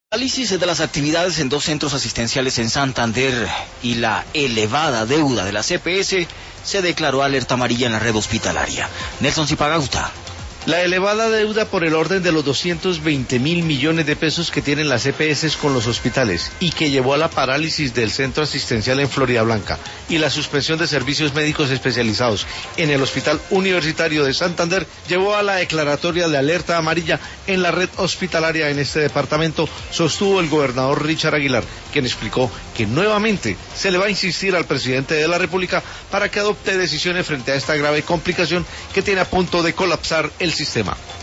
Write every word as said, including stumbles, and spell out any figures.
Análisis de las actividades en dos centros asistenciales en Santander y la elevada deuda de las E P S se declaró alerta amarilla en la red hospitalaria. Nelson Zipagauta. La elevada deuda por el orden de los doscientos veinte mil millones de pesos que tienen las E P S con los hospitales y que llevó a la parálisis del centro asistencial en Floridablanca y la suspensión de servicios médicos especializados en el Hospital Universitario de Santander llevó a la declaratoria de alerta amarilla en la red hospitalaria en este departamento, sostuvo el gobernador Richard Aguilar, quien explicó que nuevamente se le va a insistir al presidente de la República para que adopte decisiones frente a esta grave complicación que tiene a punto de colapsar el sistema.